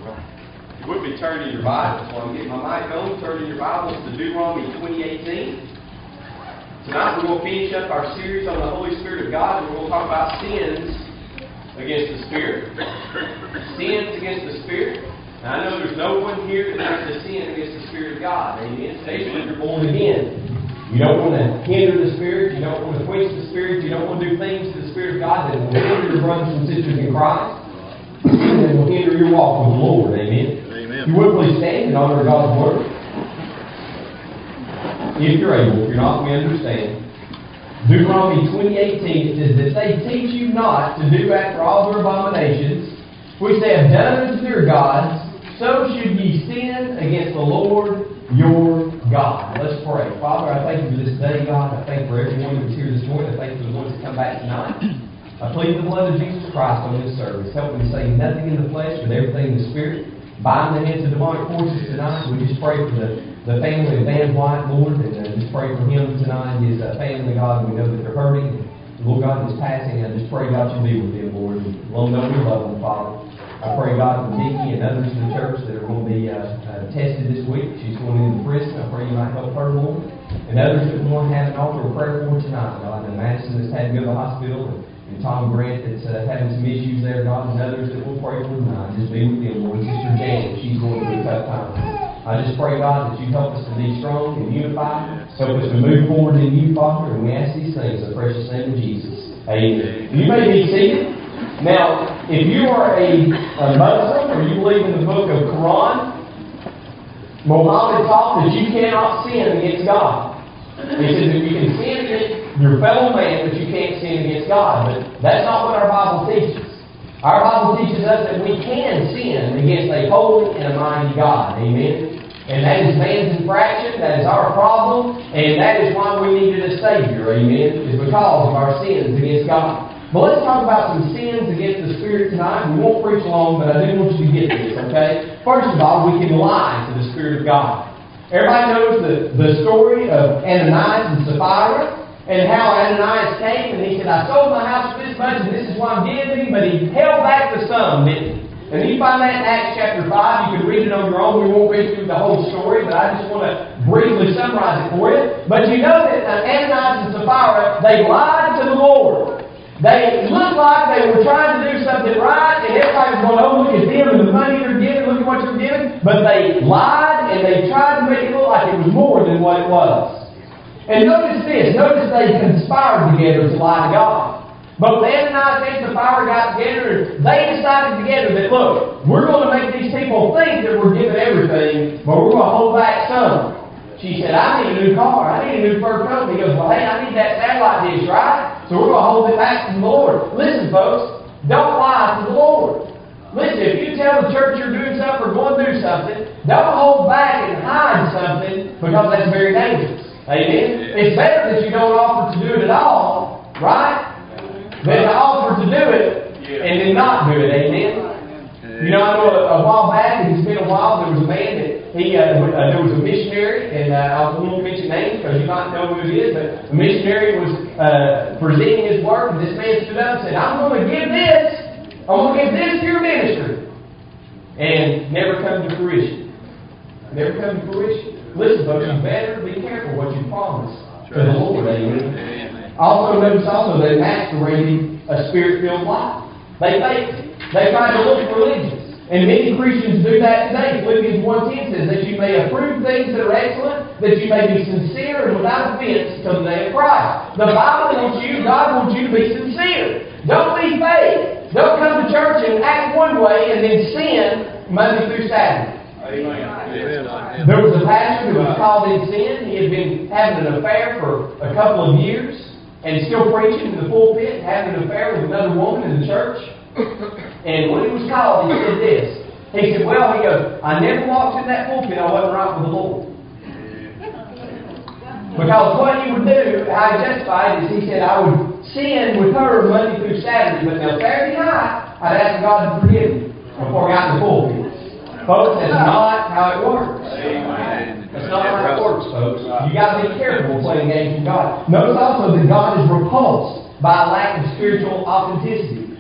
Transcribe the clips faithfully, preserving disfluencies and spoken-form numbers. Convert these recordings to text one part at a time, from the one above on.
You would be turning your Bibles. While I'm getting my mic on, turning your Bibles to Deuteronomy twenty eighteen. Tonight we're going to finish up our series on the Holy Spirit of God, and we're going to talk about sins against the Spirit. Sins against the Spirit. Now, I know there's no one here that has to sin against the Spirit of God. Amen. Especially if you're born again. You don't want to hinder the Spirit. You don't want to quench the Spirit. You don't want to do things to the Spirit of God that will hinder your brothers and sisters in Christ. And will hinder your walk with the Lord. Amen. Amen. You would please stand and honor God's Word. If you're able. If you're not, we understand. Deuteronomy twenty eighteen, it says, that they teach you not to do after all their abominations, which they have done unto their gods, so should ye sin against the Lord your God. Let's pray. Father, I thank you for this day, God. I thank you for everyone who's here this morning. I thank you for the ones that come back tonight. I plead the blood of Jesus Christ on this service. Help me to say nothing in the flesh, but everything in the Spirit. Bind the heads of demonic forces tonight. We just pray for the, the family of Van White, Lord, and uh, just pray for him tonight, his uh, family, God. We know that they're hurting. Lord God, is passing. I just pray, God, you be with them, Lord. And Lord, know you love them, Father. I pray, God, for Nikki and others in the church that are going to be uh, uh, tested this week. She's going into prison. I pray you might help her, Lord. And others that we want to have an altar of prayer for tonight, God. And Madison that's had to go to the hospital. And, and Tom Grant that's uh, having some issues there, God. And others that we'll pray for tonight. Just be with them, Lord. Sister Janet, she's going through a tough time. I just pray, God, that you help us to be strong and unified. Help us to move forward in you, Father. And we ask these things in the precious name of Jesus. Amen. You may be seated. Now, if you are a, a Muslim or you believe in the book of Quran, Muhammad taught that you cannot sin against God. He said that you can sin against your fellow man, but you can't sin against God. But that's not what our Bible teaches. Our Bible teaches us that we can sin against a holy and a mighty God. Amen. And that is man's infraction. That is our problem. And that is why we needed a Savior. Amen. It's because of our sins against God. But let's talk about some sins against the Spirit tonight. We won't preach long, but I do want you to get this, okay? First of all, we can lie to the Spirit of God. Everybody knows the, the story of Ananias and Sapphira, and how Ananias came and he said, I sold my house for this much, and this is what I'm giving, but he held back the sum, didn't he? And you find that in Acts chapter five. You can read it on your own. We won't read through the whole story, but I just want to briefly summarize it for you. But you know that Ananias and Sapphira, they lied to the Lord. They looked like they were trying to do something right, and everybody was going, oh, look at them and the money they're giving, look at what you're giving. But they lied, and they tried to make it look like it was more than what it was. And notice this. Notice they conspired together to lie to God. Both Ananias and Sapphira got together, and they decided together that, look, we're going to make these people think that we're giving everything, but we're going to hold back some. She said, I need a new car. I need a new fur coat. He goes, well, hey, I need that satellite dish, right? So we're going to hold it back from the Lord. Listen, folks, don't lie to the Lord. Listen, if you tell the church you're doing something or going to do something, don't hold back and hide something, because that's very dangerous. Amen? It's better that you don't offer to do it at all, right? Than to offer to do it and then not do it. Amen? You know, I know a, a while back, and it's been a while, there was a man that he, uh, uh, there was a missionary, and uh, I won't mention names because you might know who it is, but the missionary was uh, presenting his work, and this man stood up and said, I'm going to give this, I'm going to give this to your ministry. And never come to fruition. Never come to fruition. Listen, folks, you better be careful what you promise to the Lord. Amen. Also, notice also they masqueraded a spirit-filled life. They faked it. They try to look religious. And many Christians do that today. Philippians one ten says that you may approve things that are excellent, that you may be sincere and without offense till the day of Christ. The Bible wants you, God wants you to be sincere. Don't be fake. Don't come to church and act one way and then sin Monday through Saturday. Amen. There was a pastor who was called in sin. He had been having an affair for a couple of years and still preaching in the pulpit, having an affair with another woman in the church. And when he was called, he said this. He said, well, he goes, I never walked in that pulpit, I wasn't right with the Lord. Because what he would do, how he justified is, he said, I would sin with her Monday through Saturday, but now Saturday night, I'd ask God to forgive me before I got in the pulpit. Folks, that's not how it works. That's not how it works, folks. You got to be careful playing games with God. Notice also that God is repulsed by a lack of spiritual authenticity.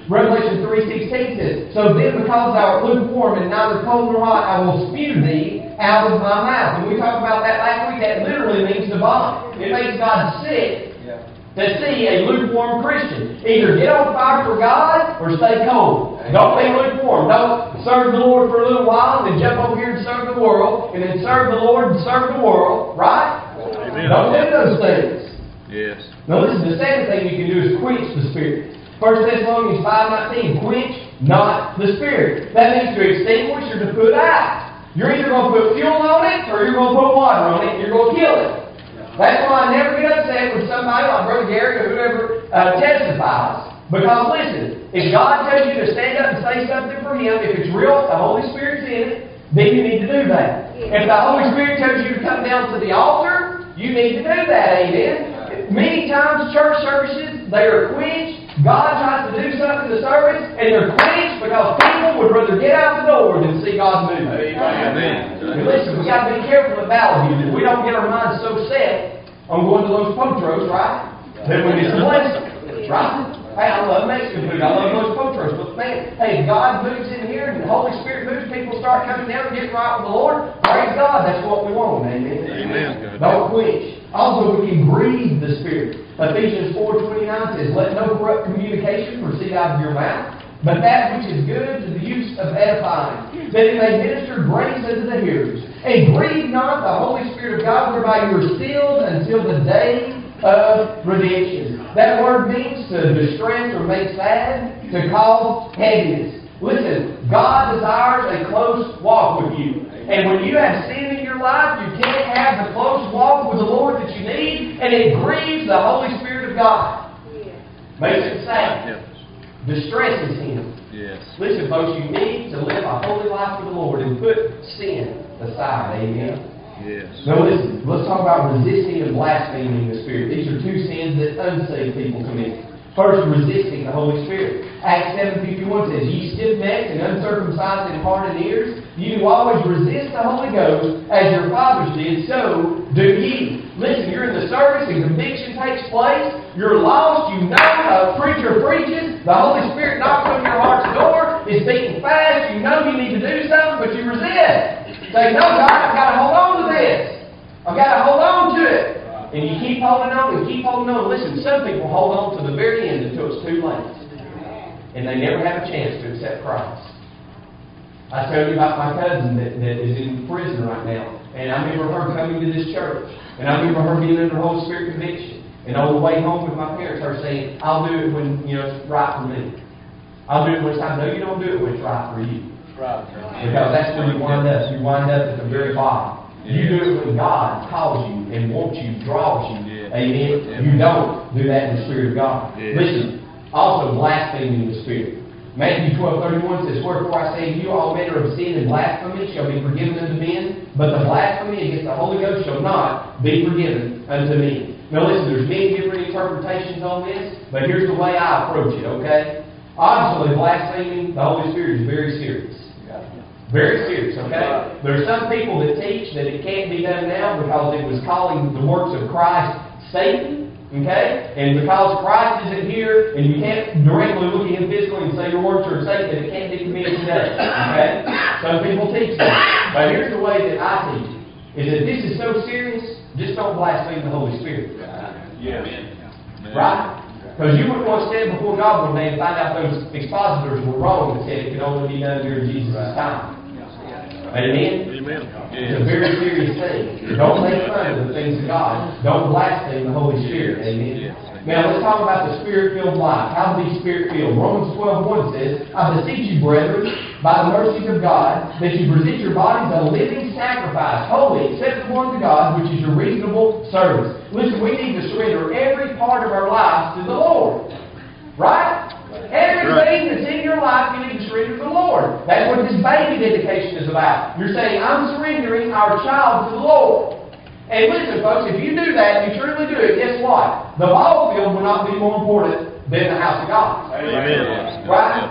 Revelation three sixteen says, So then because thou art lukewarm and neither cold nor hot, I will spew thee out of my mouth. And we talked about that last week. That literally means to vomit. It makes God sick to see a lukewarm Christian. Either get on fire for God or stay cold. Don't be lukewarm. Don't serve the Lord for a little while and then jump over here and serve the world, and then serve the Lord and serve the world. Right? Amen. Don't do those things. Yes. Now listen, the second thing you can do is quench the Spirit. First Thessalonians five nineteen, quench not the Spirit. That means to extinguish or to put out. You're either going to put fuel on it or you're going to put water on it and you're going to kill it. That's why I never get upset with somebody like Brother Gary or whoever uh, testifies. Because listen, if God tells you to stand up and say something for Him, if it's real, the Holy Spirit's in it, then you need to do that. If the Holy Spirit tells you to come down to the altar, you need to do that, amen? Many times church services, they are quenched. God tries to do something in the service, and they're quenched because people would rather get out the door than see God move. Amen. And listen, we got to be careful at Valley View that we don't get our minds so set on going to those potros, right? That we miss the blessing, right? Hey, I love Mexican food. I love those potros. But man, hey, God moves in here and the Holy Spirit moves. People start coming down and getting right with the Lord. Praise God. That's what we want. Amen. Amen. Don't quench. Also, we can grieve the Spirit. Ephesians four twenty-nine says, Let no corrupt communication proceed out of your mouth, but that which is good to the use of edifying, that it may minister grace unto the hearers. And grieve not the Holy Spirit of God, whereby you are sealed until the day of redemption. That word means to distress or make sad, to cause heaviness. Listen, God desires a close walk with you. And when you have sin in your life, you can't have the close walk with the Lord that you need, and it grieves the Holy Spirit of God. Makes it sad. Distresses Him. Yes. Listen, folks, you need to live a holy life with the Lord and put sin aside. Amen. Yes. Now listen, let's talk about resisting and blaspheming the Spirit. These are two sins that unsaved people commit. First, resisting the Holy Spirit. Acts seven fifty-one says, Ye stiff-necked and uncircumcised in heart and ears, ye do always resist the Holy Ghost, as your fathers did, so do ye. Listen, you're in the service and conviction takes place. You're lost. You know a preacher preaches. The Holy Spirit knocks on your heart's door. It's beating fast. You know you need to do something, but you resist. Say, no, God, I've got to hold on to this. I've got to hold on to it. And you keep holding on and keep holding on. Listen, some people hold on to the very end until it's too late. And they never have a chance to accept Christ. I told you about my cousin that, that is in prison right now. And I remember her coming to this church. And I remember her being under Holy Spirit conviction. And on the way home with my parents, her saying, I'll do it when, you know, it's right for me. I'll do it when it's time. No, you don't do it when it's right for you. Right. Because that's when you wind up. You wind up at the very bottom. You do it when God calls you and wants you, draws you. Yeah. Amen. Yeah. You don't do that in the Spirit of God. Yeah. Listen, also blaspheming the Spirit. Matthew twelve thirty-one says, Wherefore I say to you, all manner of sin and blasphemy shall be forgiven unto men, but the blasphemy against the Holy Ghost shall not be forgiven unto men. Now listen, there's many different interpretations on this, but here's the way I approach it, okay? Obviously, blaspheming the Holy Spirit is very serious. Very serious, okay? There are some people that teach that it can't be done now because it was calling the works of Christ Satan, okay? And because Christ isn't here and you can't directly look at Him physically and say your works are Satan, that it can't be committed today, okay? Some people teach that. But here's the way that I teach it, is that this is so serious, just don't blaspheme the Holy Spirit. Yeah. Right? Because you wouldn't want to stand before God one day and find out those expositors were wrong and said it could only be done during Jesus' time. Amen? Amen. It's a very serious thing. Don't make fun of the things of God. Don't blaspheme the Holy Spirit. Amen? Now let's talk about the Spirit-filled life. How to be Spirit-filled. Romans twelve one says, I beseech you, brethren, by the mercies of God, that you present your bodies a living sacrifice, holy, acceptable unto God, which is your reasonable service. Listen, we need to surrender every part of our lives to the Lord. Right? Everything that's in your life, you need to surrender to the Lord. That's what this baby dedication is about. You're saying, I'm surrendering our child to the Lord. And listen, folks, if you do that, you truly do it, guess what? The ball field will not be more important than the house of God. Amen. Right?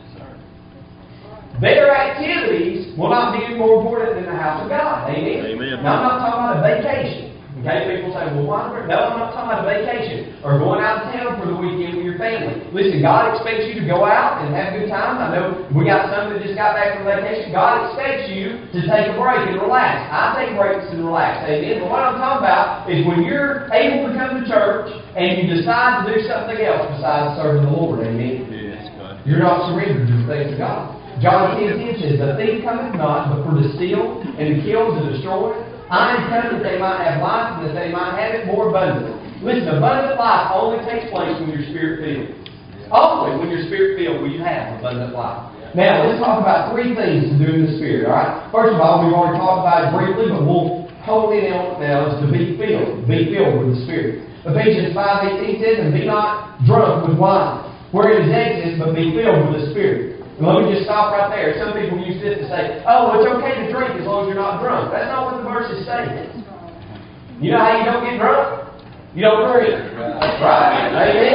Their activities will not be more important than the house of God. Amen? Amen. Now, I'm not talking about a vacation. Okay, people say, well, why? No, I'm not talking about a vacation or going out of town for the weekend with your family. Listen, God expects you to go out and have a good time. I know we got some that just got back from vacation. God expects you to take a break and relax. I take breaks and relax. Amen. But what I'm talking about is when you're able to come to church and you decide to do something else besides serving the Lord. Amen. Yes, God. You're not surrendered to the things of God. John ten ten says, the thief cometh not, but for to steal, and to kill, and to destroy. I am come that they might have life, and that they might have it more abundantly. Listen, abundant life only takes place when you're spirit-filled. Only when you're spirit-filled will you have abundant life. Now, let's talk about three things to do in the Spirit, all right? First of all, we've already talked about it briefly, but we'll hold it out now is to be filled. Be filled with the Spirit. Ephesians five eighteen says, and be not drunk with wine, wherein is excess, but be filled with the Spirit. And let me just stop right there. Some people use this to say, oh, it's okay to drink as long as you're not drunk. That's not what the verse is saying. You know how you don't get drunk? You don't drink. Right?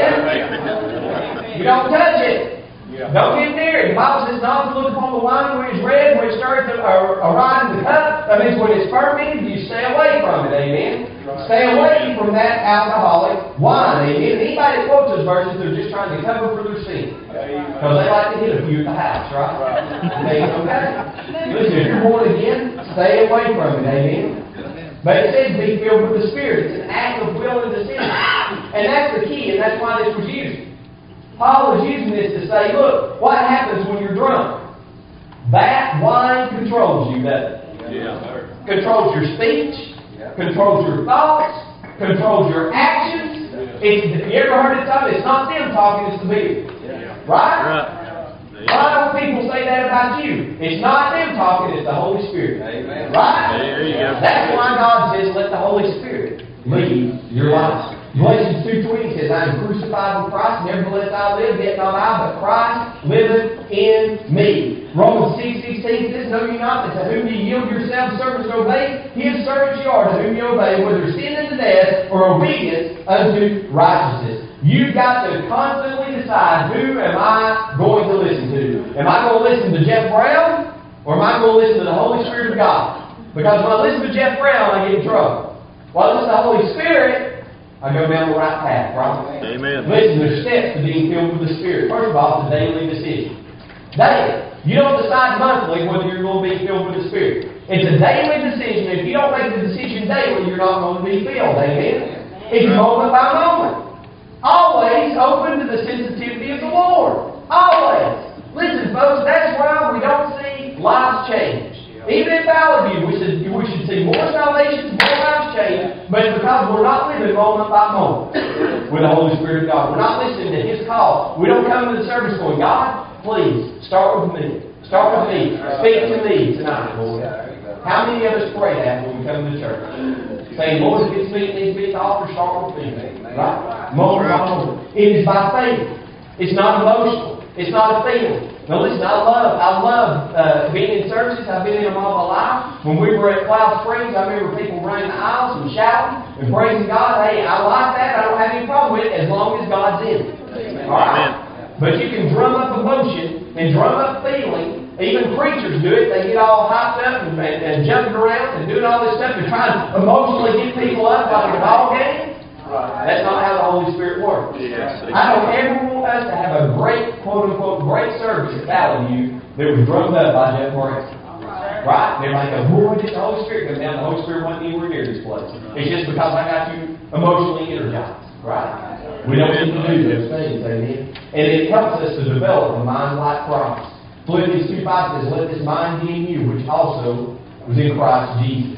Amen? You don't touch it. Don't get near it. The Bible says not to look upon the wine when it's red, when it starts to arise in the cup. That means when it's fermented, you stay away from it. Amen? Stay away from that alcoholic wine. Amen? Anybody that quotes those verses, they're just trying to cover for their sin. Because they like to hit a few at the house, right? Amen. Okay? Listen, if you're born again, stay away from it. Amen? But it says be filled with the Spirit. It's an act of will and decision. And that's the key, and that's why this was used. Paul was using this to say, look, what happens when you're drunk? That wine controls you, doesn't it? Yeah. Controls your speech, controls your thoughts, controls your actions. It's, you ever heard it talking? It's not them talking, it's the beer. Right? Right. Why don't people say that about you? It's not them talking, it's the Holy Spirit. Amen. Right? There you go. That's why God says, let the Holy Spirit lead your life. Galatians two twenty says, I am crucified with Christ, nevertheless I live, yet not I, but Christ liveth in me. Romans six sixteen says, know ye not that to whom ye yield yourselves servants to obey, his servants ye are, to whom ye obey, whether sin unto death or obedience unto righteousness. You've got to constantly decide, who am I going to listen to? Am I going to listen to Jeff Brown, or am I going to listen to the Holy Spirit of God? Because when I listen to Jeff Brown, I get in trouble. When I listen to the Holy Spirit, I go down the right path, right? Amen. Listen, there's steps to being filled with the Spirit. First of all, it's a daily decision. Daily. You don't decide monthly whether you're going to be filled with the Spirit. It's a daily decision. If you don't make the decision daily, you're not going to be filled. Amen? It's moment by moment. Always open to the sensitivity of the Lord. Always. Listen, folks, that's why we don't see lives change. Even in Valley View, we should, we should see more salvations, more lives change, but it's because we're not living moment by moment with the Holy Spirit of God. We're not listening to His call. We don't come to the service going, God, please, start with me. Start with me. Speak to me tonight, Lord. How many of us pray that when we come to church? Saying, Lord, if this meeting needs to be at the altar, start with me. Right? Moment by moment. It is by faith. It's not emotional. It's not a feeling. Now listen, I love, I love uh, being in services. I've been in them all my life. When we were at Cloud Springs, I remember people running the aisles and shouting and praising God. Hey, I like that. I don't have any problem with it as long as God's in it. All right? But you can drum up emotion and drum up feeling. Even preachers do it. They get all hyped up and, and, and jumping around and doing all this stuff and trying to emotionally get people up like a ball game. That's not how the Holy Spirit works. Yes. I don't ever want us to have a great, quote-unquote, great service at Valley View that was drummed up by Jeff Brown. Right? And everybody goes, boy, did the Holy Spirit come down? The Holy Spirit wasn't anywhere near this place. It's just because I got you emotionally energized. Right? We don't need to do those things, amen? And it helps us to develop a mind like Christ. Philippians two five says, let this mind be in you, which also was in Christ Jesus.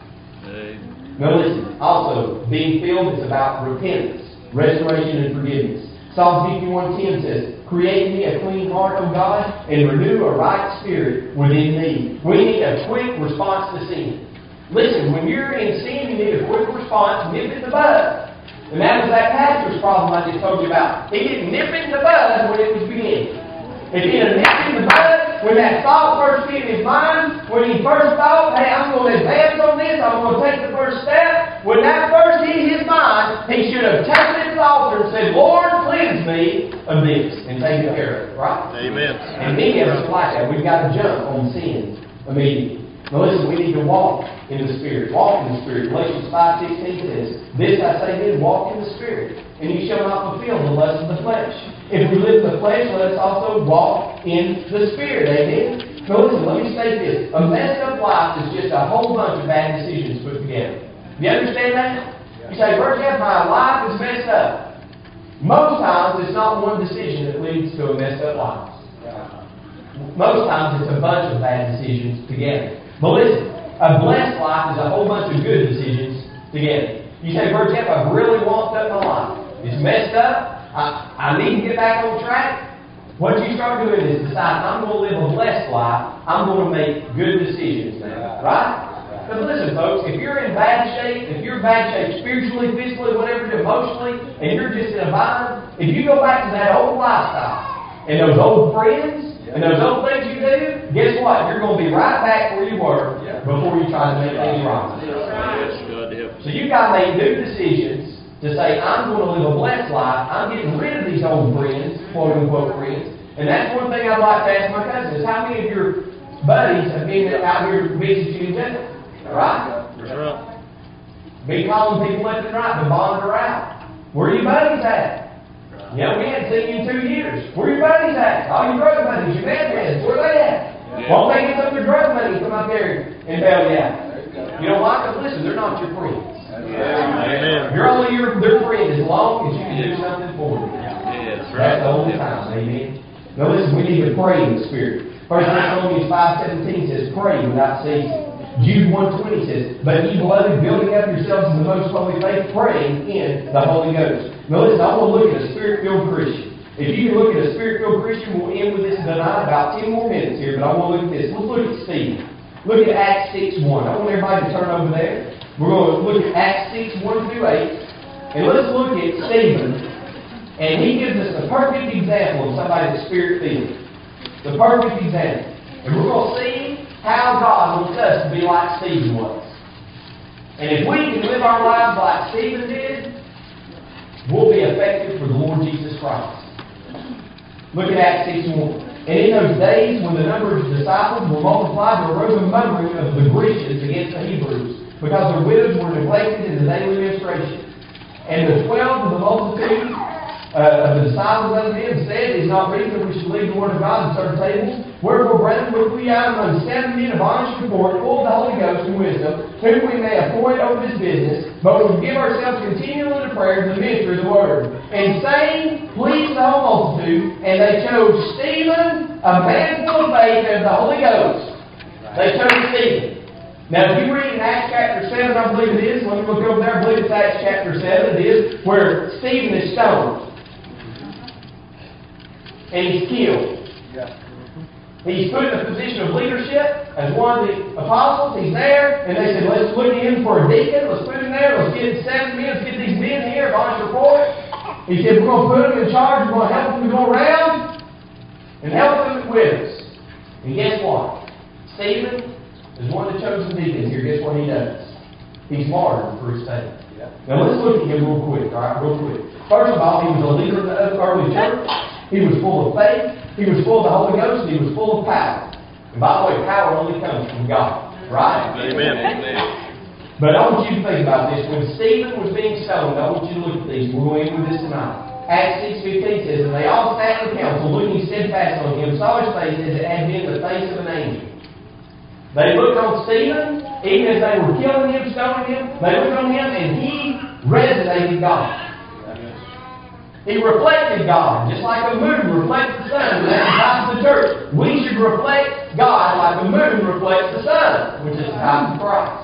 Now listen, also, being filled is about repentance, restoration, and forgiveness. Psalm fifty-one ten says, create in me a clean heart, O God, and renew a right spirit within me. We need a quick response to sin. Listen, when you're in sin, you need a quick response. Nip it in the bud. And that was that pastor's problem I just told you about. He didn't nip it in the bud when it was beginning. If he had nipped it in the bud, when that thought first hit his mind, when he first thought, hey, I'm going to advance on this, I'm going to take the first step, when that first hit his mind, he should have taken it to the altar and said, Lord, cleanse me of this, and taken care of it, right? Amen. And many of us are like that. We've got to jump on sin immediately. Now listen, we need to walk in the Spirit. Walk in the Spirit. Galatians five sixteen says, "This I say then, walk in the Spirit, and you shall not fulfill the lust of the flesh. If we live in the flesh, let us also walk in the Spirit." Amen? Now listen, let me say this. A messed up life is just a whole bunch of bad decisions put together. Do you understand that? You say, "Brother Jeff, my life is messed up." Most times, it's not one decision that leads to a messed up life. Most times, it's a bunch of bad decisions together. But listen, a blessed life is a whole bunch of good decisions together. You say, "Brother Jeff, I've really walked up my life. It's messed up. I, I need to get back on track." What you start doing is decide, I'm going to live a blessed life. I'm going to make good decisions now. Right? Because listen, folks, if you're in bad shape, if you're in bad shape spiritually, physically, whatever, emotionally, and you're just in a bind, if you go back to that old lifestyle and those old friends and those old things you do, guess what? You're going to be right back where you were before you try to make things right. So you've got to make new decisions to say, I'm going to live a blessed life. I'm getting rid of these old friends, quote unquote friends. And that's one thing I'd like to ask my cousins. How many of your buddies have been out here to visit you in Denver? Right? Be calling people left and right to bond her out. Where are your buddies at? You know, we hadn't seen you in two years. Where are your buddies at? All your drug buddies, your bad friends, where are they at? Yeah. Won't they get some of their drug money come out there and bail you out? You know why? Because listen, they're not your friends. Amen. You're only your, their friend as long as you can do something for them. Yes, right. That's the only time. Amen. Now listen, we need to pray in the Spirit. First Thessalonians five seventeen says, "Pray without ceasing." Jude one twenty says, "But ye beloved, building up yourselves in the most holy faith, praying in the Holy Ghost." Now listen, I want to look at a Spirit-filled Christian. If you can look at a Spirit-filled Christian, we'll end with this tonight, about ten more minutes here, but I want to look at this. Let's look at Stephen. Look at Acts six one. I want everybody to turn over there. We're going to look at Acts six one through eight. And let's look at Stephen. And he gives us the perfect example of somebody that's Spirit-filled. The perfect example. And we're going to see how God wants us to be like Stephen was. And if we can live our lives like Stephen did, we'll be effective for the Lord Jesus Christ. Look at Acts six one. "And in those days, when the number of disciples were multiplied, there arose a murmuring of the Grecians against the Hebrews, because their widows were neglected in the daily ministration. And the twelve of the multitude uh, of the disciples unto them said, It is not reason that we should leave the word of God and serve tables. Wherefore, brethren, look we out among seven men of honest report, full of the Holy Ghost and wisdom, whom we may appoint over this business, but we will give ourselves continually to prayer to the ministry of the word. And saying, pleased the whole multitude, and they chose Stephen, a man full of faith and of the Holy Ghost." They chose Stephen. Now, if you read in Acts chapter seven, I believe it is, let me look over there, I believe it's Acts chapter seven, it is, where Stephen is stoned. And he's killed. He's put in a position of leadership as one of the apostles. He's there, and they said, let's look at him for a deacon. Let's put him there. Let's get seven men. Let's get these men here. Honest report. He said, we're going to put them in charge. We're going to help them to go around and help them with us. And guess what? Stephen is one of the chosen deacons here. Guess what he does? He's martyred for his faith. Now let's look at him real quick. All right, real quick. First of all, he was a leader of the early church. He was full of faith. He was full of the Holy Ghost. And he was full of power. And by the way, power only comes from God. Right? Amen. Amen. But I want you to think about this. When Stephen was being stoned, I want you to look at these. We're going to end with this tonight. Acts six fifteen says, "And they all sat in the council, looking steadfast on him, saw his face as it had been the face of an angel." They looked on Stephen, even as they were killing him, stoning him. They looked on him, and he resonated God. He reflected God, just like a moon reflects the sun. That's the type of the church. We should reflect God like the moon reflects the sun, which is the type of Christ.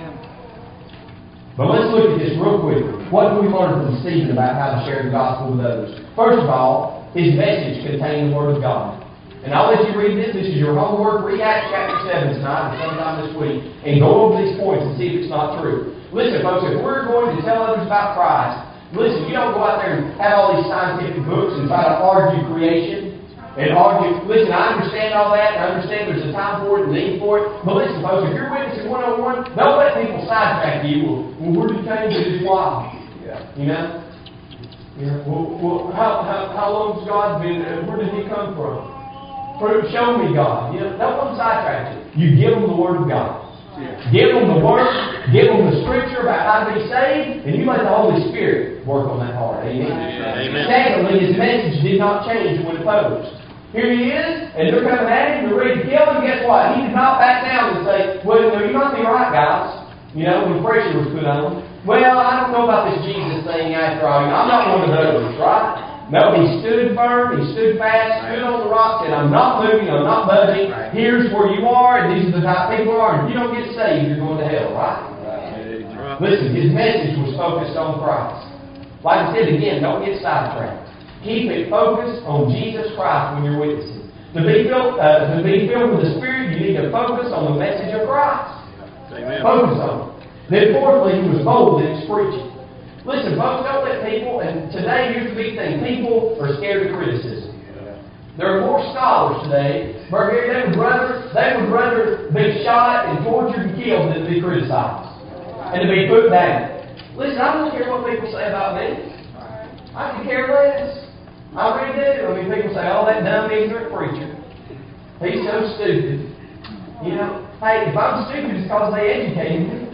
But let's look at this real quick. What do we learn from Stephen about how to share the gospel with others? First of all, his message contained the Word of God. And I'll let you read this. This is your homework. Read Acts chapter seven tonight or sometime this week. And go over these points and see if it's not true. Listen, folks, if we're going to tell others about Christ, listen, you don't go out there and have all these scientific books and try to argue creation and argue. Listen, I understand all that, and I understand there's a time for it and need for it. But listen, folks, if you're witnessing one on one, don't let people sidetrack you. Well, well where did Cain get his wife? Yeah. You know? Yeah. Well, well how, how, how long has God been? Uh, where did he come from? Prove, show me God. You know, don't let them sidetrack you. You give them the Word of God. Give them the Word. Give them the Scripture about how to be saved, and you let the Holy Spirit work on that heart. Amen. Amen. Secondly, his message did not change when opposed. Here he is, and they're coming at him, they're ready to kill him. Guess what? He did not back down and say, well, no, you might be right, guys. You know, when pressure was put on him. Well, I don't know about this Jesus thing after all. You know, I'm not one of those, right? No, he stood firm, he stood fast, stood on the rock, said, I'm not moving, I'm not budging. Here's where you are, and these are the type of people you are. And if you don't get saved, you're going to hell, right? Right. Listen, his message was focused on Christ. Like I said again, don't get sidetracked. Keep it focused on Jesus Christ when you're witnessing. To be filled, uh, to be filled with the Spirit, you need to focus on the message of Christ. Amen. Focus on it. Then fourthly, he was bold in his preaching. Listen, folks, don't let people, and today here's the big thing, people are scared of criticism. There are more scholars today, but they would rather, they would rather be shot and tortured and killed than to be criticized and to be put down. Listen, I don't care what people say about me. I can care less. I really do. I mean, people say, oh, that dumb, ignorant preacher. He's so stupid. You know, hey, if I'm stupid, it's because they educated me.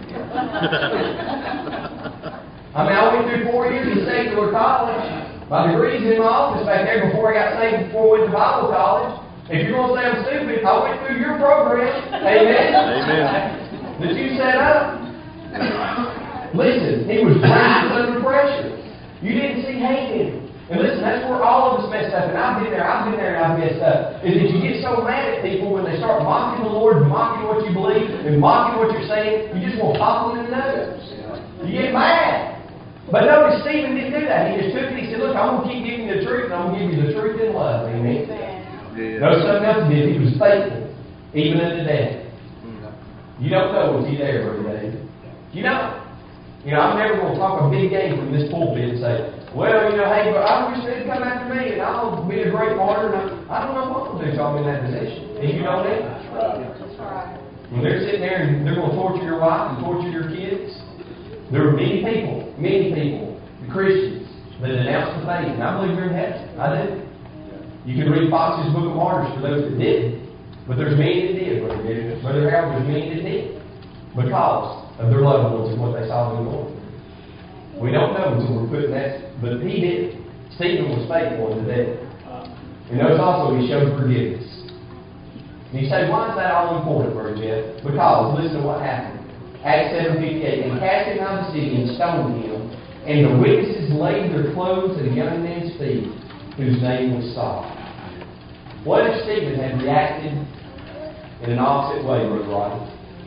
I mean, I went through four years of secular college. My degree's in my office back there before I got saved, before I went to Bible college. If you're going to say I'm stupid, I went through your program. Amen? Amen. That you set up. Listen, he was raised under pressure. You didn't see hate in him. And listen, that's where all of us messed up. And I've been there, I've been there, and I've messed up. Is that you get so mad at people when they start mocking the Lord, mocking what you believe, and mocking what you're saying, you just want to pop them in the nose. You get mad. But notice Stephen didn't do that. He just took it. He said, look, I'm going to keep giving you the truth, and I'm going to give you the truth in love. Amen? Yeah. Notice something else he did. He was faithful, even unto death. You don't know was he there, Brother David. You know. You know, I'm never going to talk a big game from this pulpit and say, well, you know, hey, but I wish they'd come after me, and I'll be a great martyr. And I don't know what to do till I'm in that position. And you know that? That's right. When they're sitting there and they're going to torture your wife and torture your kids, there are many people, many people, the Christians, that denounce the faith. And I believe they're in heaven. I do. You can read Fox's Book of Martyrs for those that didn't. But there's many that did, Brother David. Brother Harold, there's many that did. Because of their loved ones and what they saw in the Lord. We don't know until we're putting that, but he did. Stephen was faithful unto death. And notice also he showed forgiveness. And you say, why is that all important, Brother Jeff? Because, listen to what happened. Acts seven fifty-eight, and cast him out of the city and stoned him, and the witnesses laid their clothes at a young man's feet, whose name was Saul. What if Stephen had reacted in an opposite way, Brother Rodney?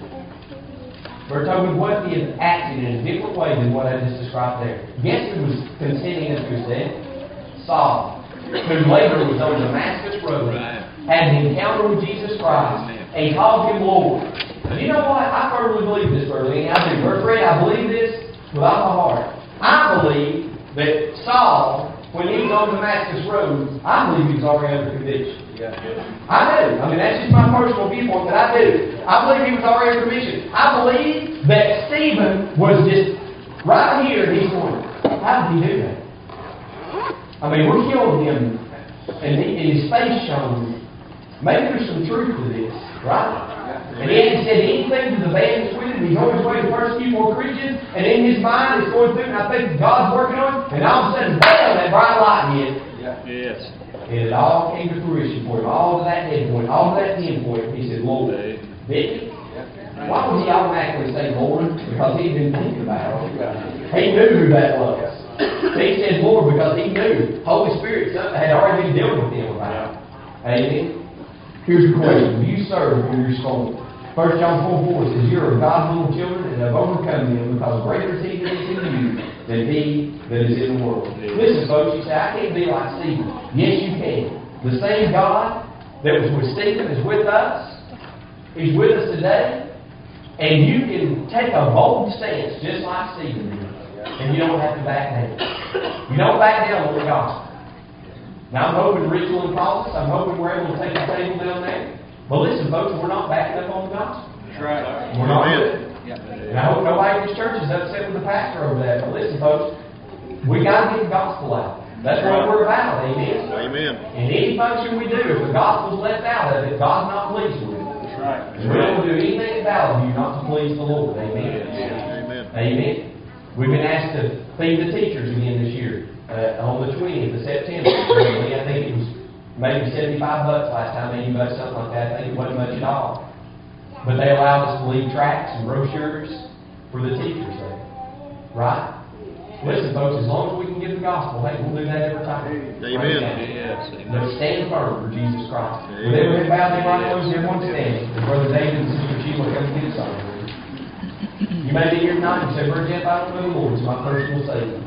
We're talking what if he had acted in a different way than what I just described there. Guess who was consenting as to his death? Saul, who later was on Damascus Road, had an encounter with Jesus Christ, and called him Lord. And you know what? I firmly believe this, Brother Lee. I do. Brother Fred, I believe this with all my heart. I believe that Saul, when he was on Damascus Road, I believe he was already under conviction. I do. I mean, that's just my personal viewpoint, but I do. I believe he was already under conviction. I believe that Stephen was just right here, and he's going, how did he do that? I mean, we're killing him, and, he, and his face shone. Maybe there's some truth to this, right? And he hadn't said anything to the band that's with him. He's on his way to persecute more Christians, and in his mind, it's going through, and I think God's working on him, and all of a sudden, bam, that bright light hit. Yes. And it all came to fruition for him, all to that head point, all to that end point. He said, Lord, Vicky, why would he automatically say Lord? Because he'd been thinking about it. He knew who that was. He said Lord because he knew Holy Spirit had already been dealing with him about it. Amen. Here's the question. Do you serve when you're scorned? First John four four says, you are God's little children and have overcome them because greater is he that is in you than he that is in the world. Listen, folks, you say, I can't be like Stephen. Yes, you can. The same God that was with Stephen is with us. He's with us today. And you can take a bold stance just like Stephen did. And you don't have to back down. You don't back down on the gospel. Now, I'm hoping Ritual and Promise, I'm hoping we're able to take the table down there. But listen, folks, we're not backing up on the gospel. That's right. We're not good. And I hope nobody in this church is upset with the pastor over that. But listen, folks, we got to get the gospel out. That's what we're about, amen? Amen. In any function we do, if the gospel's left out of it, God's not pleased with it. That's right. We don't do anything at Valley View not to please the Lord, amen? Amen. Amen. We've been asked to feed the teachers again this year, uh, on the twentieth of September. I think it was maybe seventy-five bucks last time, eighty bucks, something like that. I think it wasn't much at all. But they allowed us to leave tracts and brochures for the teachers there. Right? Listen, folks, as long as we can give the gospel, hey, we'll do that every time. Amen. Yes. But stand firm for Jesus Christ. Amen. With every head bowed, every eye closed, everyone standing. And Brother David and Sister Sheila come to get us on. You may be here tonight and say, Brother Jeff, I don't know the Lord, it's my personal Savior.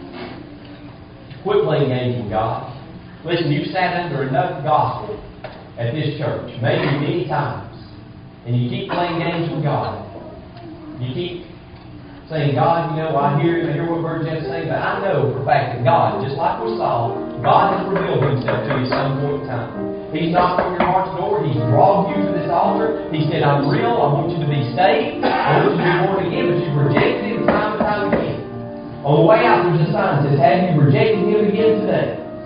Quit playing games with God. Listen, you've sat under enough gospel at this church, maybe many times, and you keep playing games with God. You keep saying, God, you know, I hear I hear what Brother Jeff's saying, but I know for a fact that God, just like we saw, God has revealed Himself to you at some point in time. He's knocked on your heart's door. He's drawn you to this altar. He said, I'm real. I want you to be saved. I want you to be born again, but you've rejected Him time and time again. On the way out, there's a sign that says, have you rejected Him again today?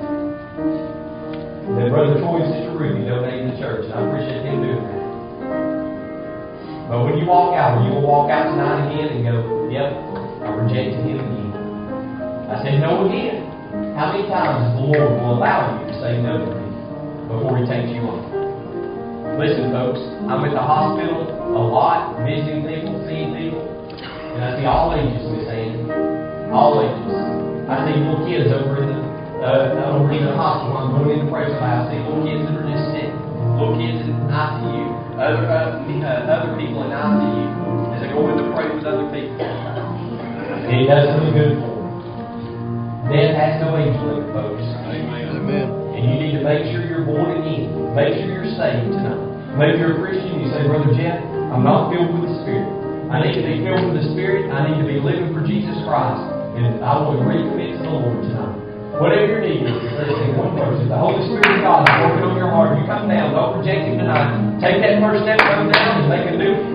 Then Brother Troy and Sister Ruby donated to the church, and I appreciate them doing that. But when you walk out, you will walk out tonight again and go, yep, I rejected Him again. I said no again. How many times the Lord will allow you to say no to Him before He takes you on? Listen, folks, I'm at the hospital a lot, visiting people, seeing people, and I see all ages, Miss Ann. All ages. I see little kids over in the uh, over in the hospital. I'm going in the prayer house. I see little kids that are just sick. Little kids in I C U. Other uh, uh, other people in I C U as they go in to pray with other people. And it does something good for them. Death has no age limit, folks. Amen. And you need to make sure you're born again. Make sure you're saved tonight. Maybe you're a Christian. You say, Brother Jeff, I'm not filled with the Spirit. I need to be filled with the Spirit. I need to be living for Jesus Christ. And I want to recommit to the Lord tonight. Whatever your need is, let's say one person. The Holy Spirit of God is working on your heart. You come down. Don't reject Him tonight. Take that first step, come down, and make a new